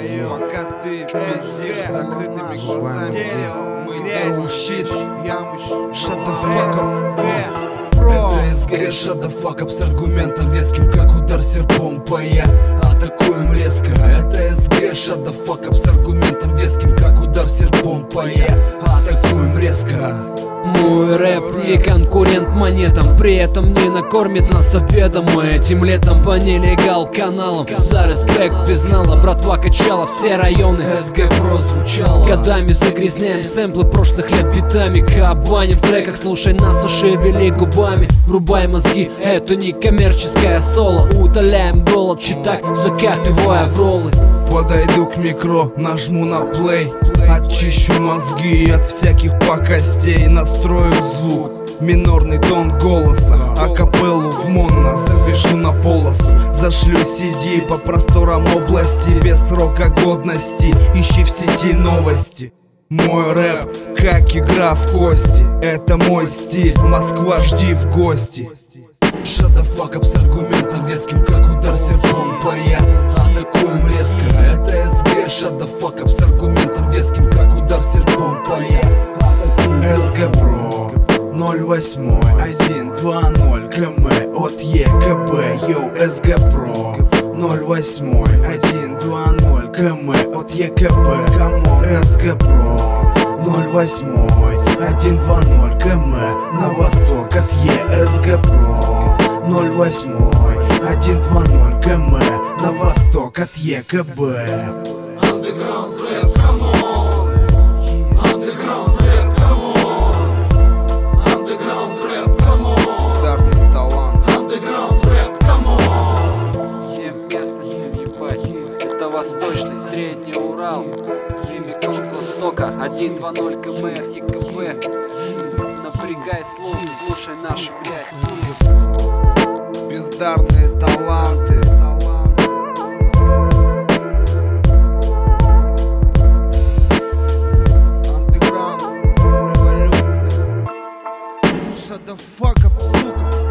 Пока ты пиздишь закрытыми глазами, мы Oh shit, ямыш. shut the fuck up. Это СГ, shut the fuck up, с аргументом веским, как удар серпом по я атакуем резко. Это СГ, shut the fuck up, с аргументом веским, как удар серпом по я атакуем резко. Мой рэп не конкурент монетам, при этом не накормит нас обедом. Мы этим летом по нелегал каналам за респект безнала. Братва качала все районы, СГ прозвучало. Годами загрязняем сэмплы прошлых лет битами. Кабаним в треках, слушай нас и шевели губами. Врубай мозги, это не коммерческое соло. Удаляем голод, читак, закатывая в роллы. Подойду к микро, нажму на плей, очищу мозги от всяких пакостей. Настрою звук, минорный тон голоса, акапеллу в моно запишу на полосу. Зашлю CD по просторам области без срока годности. Ищи в сети новости. Мой рэп, как игра в кости, это мой стиль, Москва, жди в гости. Shut the fuck up, с аргументом веским, как удар серпом по я атакуем резко. Это СГ, shut the fuck up, с аргументом веским, как удар серпом по я атакуем. СГ Про 08 120 км от ЕКБ. Йоу, СГ Про 08 120 км от ЕКБ. Камон, СГ Про 08 120 км на восток от ЕСГ Про 08 120 км на восток от ЕКБ. Underground rap, come on. Underground rap, come on. Underground rap, come on. Бездарный талант. Underground rap, come on. Всем местностям ебать, это восточный, средний Урал. Химикал с востока, 120 км ЕКБ. Напрягай слух, слушай нашу грязь. Бездарные таланты. Underground революция. Shut the fuck up, сука.